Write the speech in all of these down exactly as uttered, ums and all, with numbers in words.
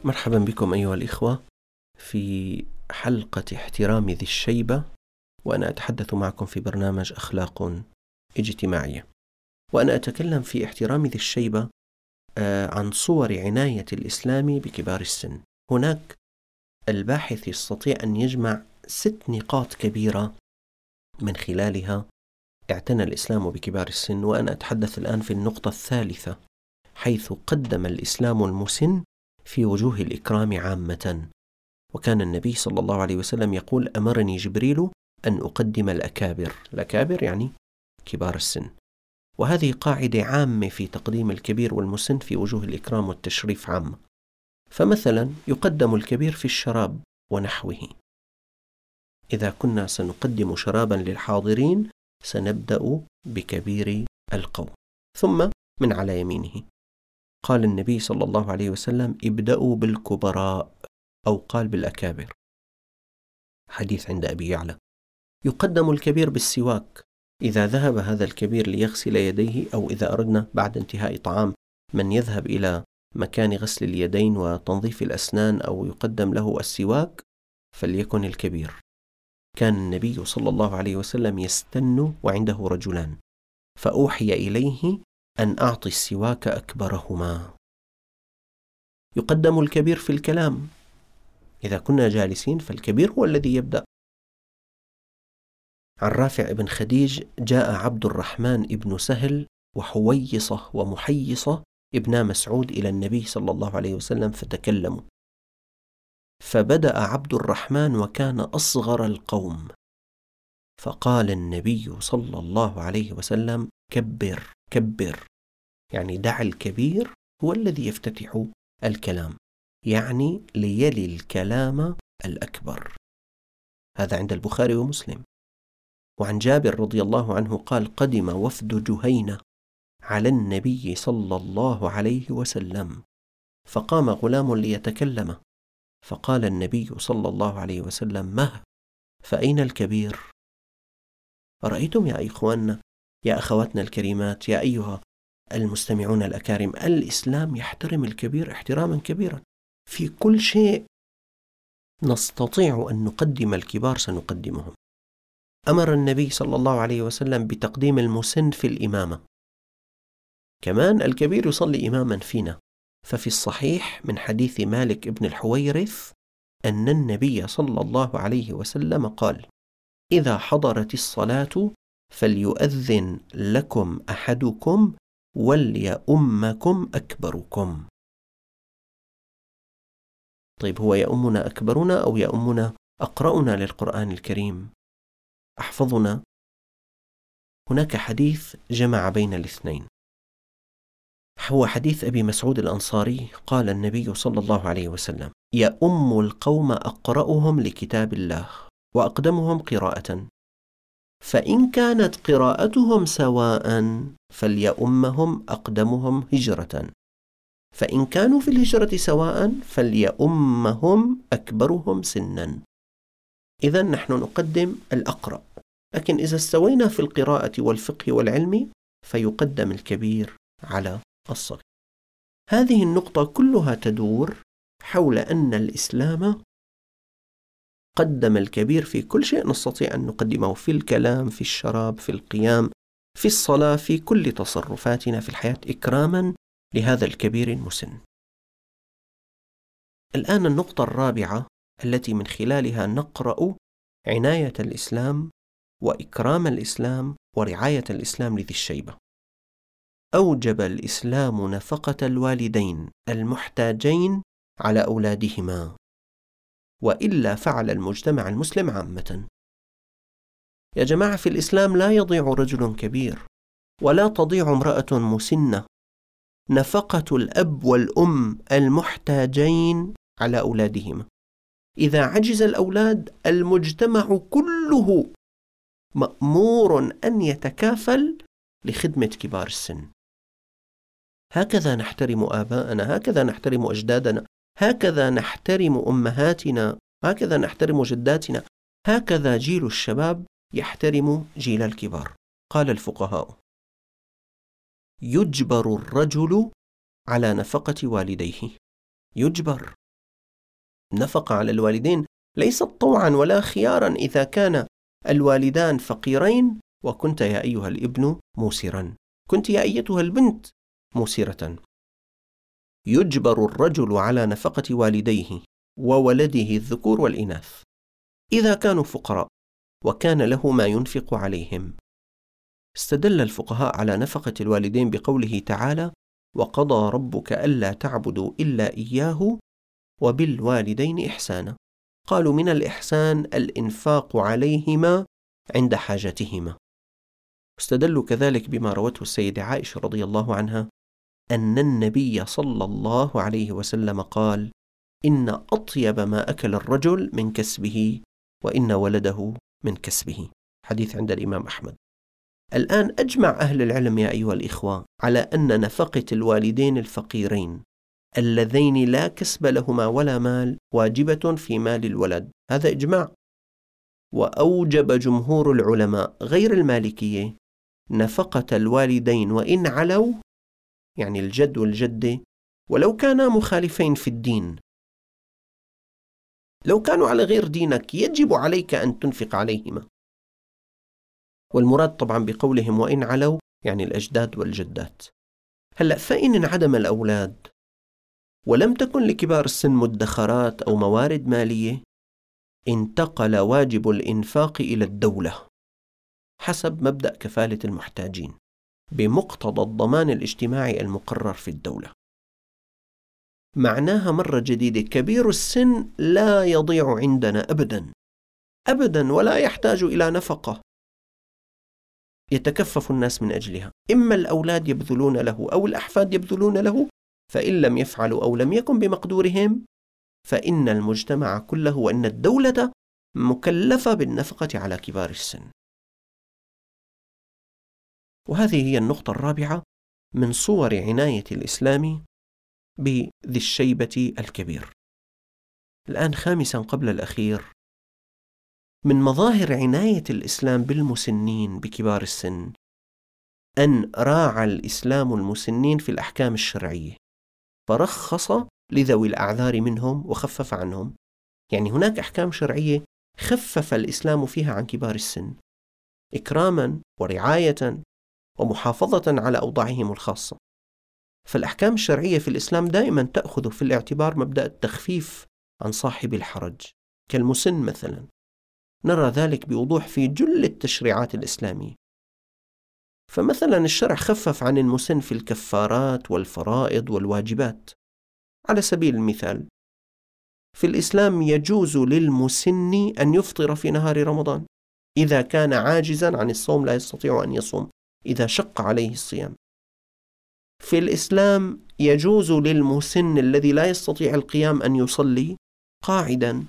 مرحبا بكم أيها الإخوة في حلقة احترام ذي الشيبة، وأنا أتحدث معكم في برنامج أخلاق اجتماعية، وأنا أتكلم في احترام ذي الشيبة عن صور عناية الإسلام بكبار السن. هناك الباحث يستطيع أن يجمع ست نقاط كبيرة من خلالها اعتنى الإسلام بكبار السن، وأنا أتحدث الآن في النقطة الثالثة، حيث قدم الإسلام المسن في وجوه الإكرام عامة. وكان النبي صلى الله عليه وسلم يقول: أمرني جبريل أن أقدم الأكابر. الأكابر يعني كبار السن، وهذه قاعدة عامة في تقديم الكبير والمسن في وجوه الإكرام والتشريف عامة. فمثلا يقدم الكبير في الشراب ونحوه، إذا كنا سنقدم شرابا للحاضرين سنبدأ بكبير القوم ثم من على يمينه. قال النبي صلى الله عليه وسلم: ابدأوا بالكبراء، أو قال بالأكابر، حديث عند أبي يعلى. يقدم الكبير بالسواك، إذا ذهب هذا الكبير ليغسل يديه، أو إذا أردنا بعد انتهاء طعام من يذهب إلى مكان غسل اليدين وتنظيف الأسنان أو يقدم له السواك فليكن الكبير. كان النبي صلى الله عليه وسلم يستن وعنده رجلان، فأوحي إليه أن أعطي السواك أكبرهما. يقدم الكبير في الكلام، إذا كنا جالسين فالكبير هو الذي يبدأ. عن رافع بن خديج: جاء عبد الرحمن ابن سهل وحويصة ومحيصة ابن مسعود إلى النبي صلى الله عليه وسلم فتكلموا، فبدأ عبد الرحمن وكان أصغر القوم، فقال النبي صلى الله عليه وسلم: كبر كبر، يعني دع الكبير هو الذي يفتتح الكلام، يعني ليلي الكلام الأكبر. هذا عند البخاري ومسلم. وعن جابر رضي الله عنه قال: قدم وفد جهينة على النبي صلى الله عليه وسلم، فقام غلام ليتكلم، فقال النبي صلى الله عليه وسلم: مه، فأين الكبير؟ رأيتم يا إخواننا، يا أخواتنا الكريمات، يا أيها المستمعون الأكارم، الإسلام يحترم الكبير احتراما كبيرا. في كل شيء نستطيع أن نقدم الكبار سنقدمهم. أمر النبي صلى الله عليه وسلم بتقديم المسن في الإمامة، كمان الكبير يصلي إماما فينا. ففي الصحيح من حديث مالك ابن الحويرث أن النبي صلى الله عليه وسلم قال: إذا حضرت الصلاة فليؤذن لكم أحدكم وليؤمكم أكبركم. طيب، هو يؤمنا أكبرنا أو يؤمنا أقرأنا للقرآن الكريم أحفظنا؟ هناك حديث جمع بين الاثنين، هو حديث أبي مسعود الأنصاري. قال النبي صلى الله عليه وسلم: يؤم القوم أقرأهم لكتاب الله وأقدمهم قراءة، فإن كانت قراءتهم سواء فليؤمهم أقدمهم هجرة، فإن كانوا في الهجرة سواء فليؤمهم أكبرهم سنا. إذن نحن نقدم الأقرأ، لكن إذا استوينا في القراءة والفقه والعلم فيقدم الكبير على الصغير. هذه النقطة كلها تدور حول أن الإسلام قدم الكبير في كل شيء نستطيع أن نقدمه، في الكلام، في الشراب، في القيام، في الصلاة، في كل تصرفاتنا في الحياة، إكراما لهذا الكبير المسن. الآن النقطة الرابعة التي من خلالها نقرأ عناية الإسلام وإكرام الإسلام ورعاية الإسلام لذي الشيبة. أوجب الإسلام نفقة الوالدين المحتاجين على أولادهما، وإلا فعل المجتمع المسلم عامة. يا جماعة، في الإسلام لا يضيع رجل كبير ولا تضيع امرأة مسنة. نفقة الأب والأم المحتاجين على أولادهما. إذا عجز الأولاد المجتمع كله مأمور أن يتكافل لخدمة كبار السن. هكذا نحترم آباءنا، هكذا نحترم أجدادنا، هكذا نحترم أمهاتنا، هكذا نحترم جداتنا، هكذا جيل الشباب يحترم جيل الكبار. قال الفقهاء: يجبر الرجل على نفقة والديه. يجبر، نفقة على الوالدين ليست طوعا ولا خيارا إذا كان الوالدان فقيرين وكنت يا أيها الابن موسرا، كنت يا أيتها البنت موسرة. يجبر الرجل على نفقة والديه وولده الذكور والإناث إذا كانوا فقراء وكان له ما ينفق عليهم. استدل الفقهاء على نفقة الوالدين بقوله تعالى: وقضى ربك ألا تعبدوا إلا إياه وبالوالدين إحسانا. قالوا من الإحسان الإنفاق عليهما عند حاجتهما. استدلوا كذلك بما روته السيدة عائشة رضي الله عنها أن النبي صلى الله عليه وسلم قال: إن أطيب ما أكل الرجل من كسبه وإن ولده من كسبه. حديث عند الإمام أحمد. الآن أجمع أهل العلم يا أيها الإخوة على أن نفقة الوالدين الفقيرين اللذين لا كسب لهما ولا مال واجبة في مال الولد، هذا إجماع. وأوجب جمهور العلماء غير المالكية نفقة الوالدين وإن علوا، يعني الجد والجدة، ولو كانا مخالفين في الدين. لو كانوا على غير دينك يجب عليك أن تنفق عليهما. والمراد طبعا بقولهم وإن علوا يعني الأجداد والجدات. هلأ فإن انعدم الأولاد ولم تكن لكبار السن مدخرات أو موارد مالية، انتقل واجب الإنفاق إلى الدولة حسب مبدأ كفالة المحتاجين بمقتضى الضمان الاجتماعي المقرر في الدولة. معناها مرة جديدة، كبير السن لا يضيع عندنا أبدا أبدا ولا يحتاج إلى نفقة يتكفف الناس من أجلها. إما الأولاد يبذلون له أو الأحفاد يبذلون له، فإن لم يفعلوا أو لم يكن بمقدورهم فإن المجتمع كله وإن الدولة مكلفة بالنفقة على كبار السن. وهذه هي النقطة الرابعة من صور عناية الإسلام بذي الشيبة الكبير. الآن خامسا قبل الأخير، من مظاهر عناية الإسلام بالمسنين بكبار السن أن راعى الإسلام المسنين في الأحكام الشرعية، فرخص لذوي الأعذار منهم وخفف عنهم. يعني هناك أحكام شرعية خفف الإسلام فيها عن كبار السن إكراما ورعاية ومحافظة على أوضاعهم الخاصة. فالأحكام الشرعية في الإسلام دائما تأخذ في الاعتبار مبدأ التخفيف عن صاحب الحرج كالمسن مثلا. نرى ذلك بوضوح في جل التشريعات الإسلامية. فمثلا الشرع خفف عن المسن في الكفارات والفرائض والواجبات. على سبيل المثال، في الإسلام يجوز للمسن أن يفطر في نهار رمضان إذا كان عاجزا عن الصوم لا يستطيع أن يصوم إذا شق عليه الصيام. في الإسلام يجوز للمسن الذي لا يستطيع القيام أن يصلي قاعدا.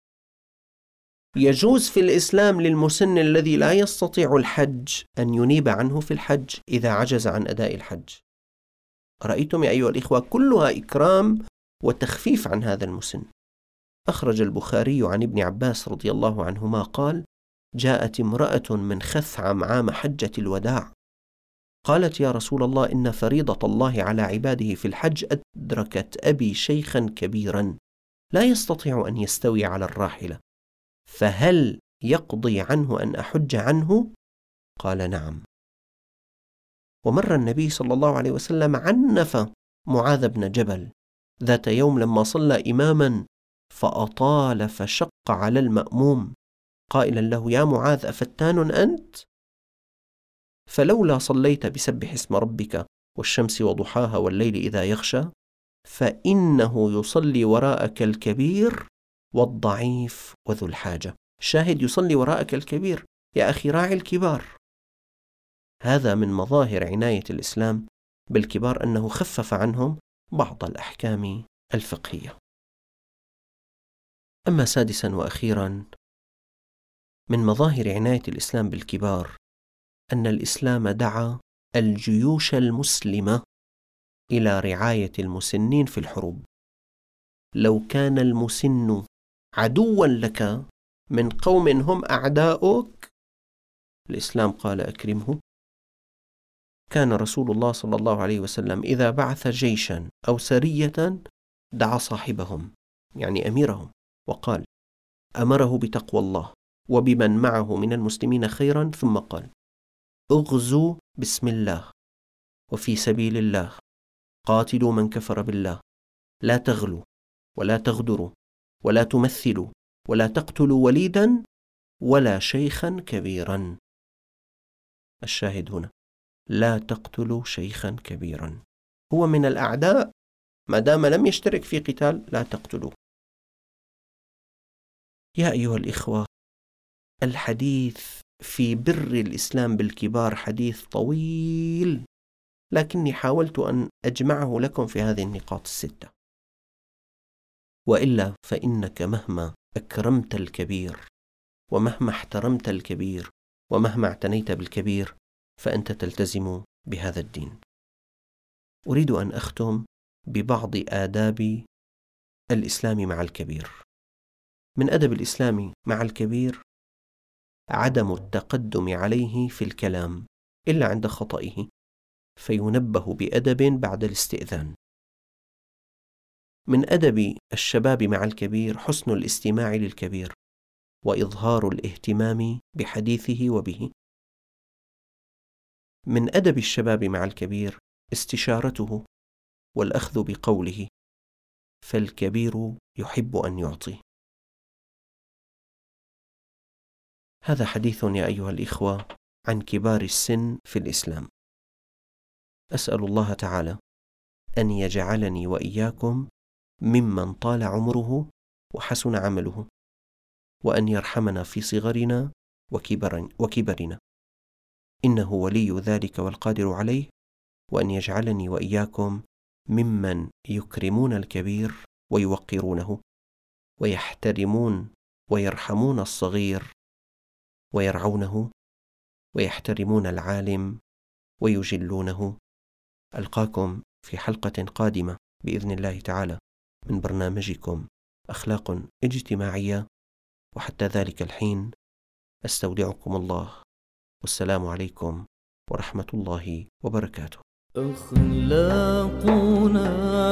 يجوز في الإسلام للمسن الذي لا يستطيع الحج أن ينيب عنه في الحج إذا عجز عن أداء الحج. رأيتم يا أيها الإخوة كلها إكرام وتخفيف عن هذا المسن. أخرج البخاري عن ابن عباس رضي الله عنهما قال: جاءت امرأة من خثعم عام حجة الوداع قالت: يا رسول الله، إن فريضة الله على عباده في الحج أدركت أبي شيخا كبيرا لا يستطيع أن يستوي على الراحلة، فهل يقضي عنه أن أحج عنه؟ قال: نعم. ومر النبي صلى الله عليه وسلم عنف معاذ بن جبل ذات يوم لما صلى إماما فأطال فشق على المأموم قائلا له: يا معاذ، أفتان أنت؟ فلولا صليت بسبح اسم ربك والشمس وضحاها والليل إذا يغشى فإنه يصلي وراءك الكبير والضعيف وذو الحاجة. شاهد يصلي وراءك الكبير، يا أخي راعي الكبار. هذا من مظاهر عناية الإسلام بالكبار أنه خفف عنهم بعض الأحكام الفقهية. أما سادسا وأخيرا من مظاهر عناية الإسلام بالكبار أن الإسلام دعا الجيوش المسلمة إلى رعاية المسنين في الحروب. لو كان المسن عدوا لك من قوم هم أعداؤك، الإسلام قال: أكرمه. كان رسول الله صلى الله عليه وسلم إذا بعث جيشا أو سرية دعا صاحبهم يعني أميرهم، وقال: أمره بتقوى الله وبمن معه من المسلمين خيرا، ثم قال: اغزوا بسم الله وفي سبيل الله، قاتلوا من كفر بالله، لا تغلوا ولا تغدروا ولا تمثلوا ولا تقتلوا وليدا ولا شيخا كبيرا. الشاهد هنا: لا تقتلوا شيخا كبيرا، هو من الأعداء ما دام لم يشترك في قتال، لا تقتلوه. يا أيها الإخوة، الحديث في بر الإسلام بالكبار حديث طويل، لكني حاولت أن أجمعه لكم في هذه النقاط الستة، وإلا فإنك مهما أكرمت الكبير ومهما احترمت الكبير ومهما اعتنيت بالكبير فأنت تلتزم بهذا الدين. أريد أن أختم ببعض آداب الإسلام مع الكبير. من أدب الإسلام مع الكبير عدم التقدم عليه في الكلام إلا عند خطئه، فينبه بأدب بعد الاستئذان. من أدب الشباب مع الكبير حسن الاستماع للكبير وإظهار الاهتمام بحديثه وبه. من أدب الشباب مع الكبير استشارته والأخذ بقوله، فالكبير يحب أن يعطي. هذا حديث يا أيها الإخوة عن كبار السن في الإسلام. أسأل الله تعالى أن يجعلني وإياكم ممن طال عمره وحسن عمله، وأن يرحمنا في صغرنا وكبرنا، إنه ولي ذلك والقادر عليه، وأن يجعلني وإياكم ممن يكرمون الكبير ويوقرونه ويحترمون ويرحمون الصغير ويرعونه ويحترمون العالم ويجلونه. ألقاكم في حلقة قادمة بإذن الله تعالى من برنامجكم أخلاق اجتماعية، وحتى ذلك الحين أستودعكم الله، والسلام عليكم ورحمة الله وبركاته. أخلاقنا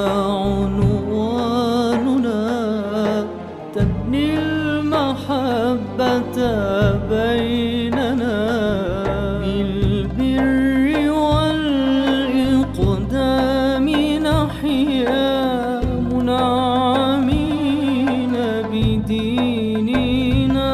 عنواننا تبني المحبة بيننا، بالبر والإقدام نحيا منعمين بديننا،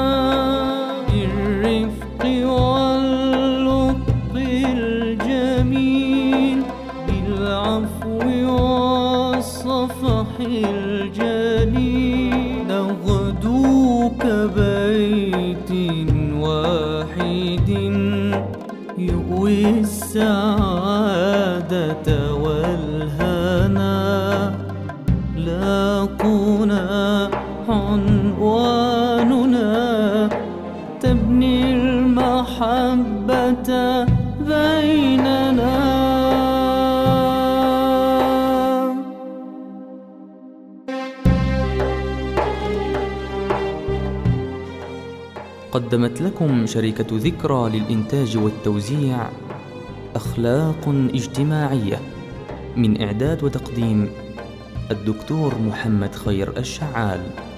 بالرفق واللطف الجميل، بالعفو والصفح الجليل، نغدو كبيت واحد يؤوي السعادة والهنا، لاقونا عنواننا تبني المحبة بيننا. قدمت لكم شركة ذكرى للإنتاج والتوزيع أخلاق اجتماعية، من إعداد وتقديم الدكتور محمد خير الشعال.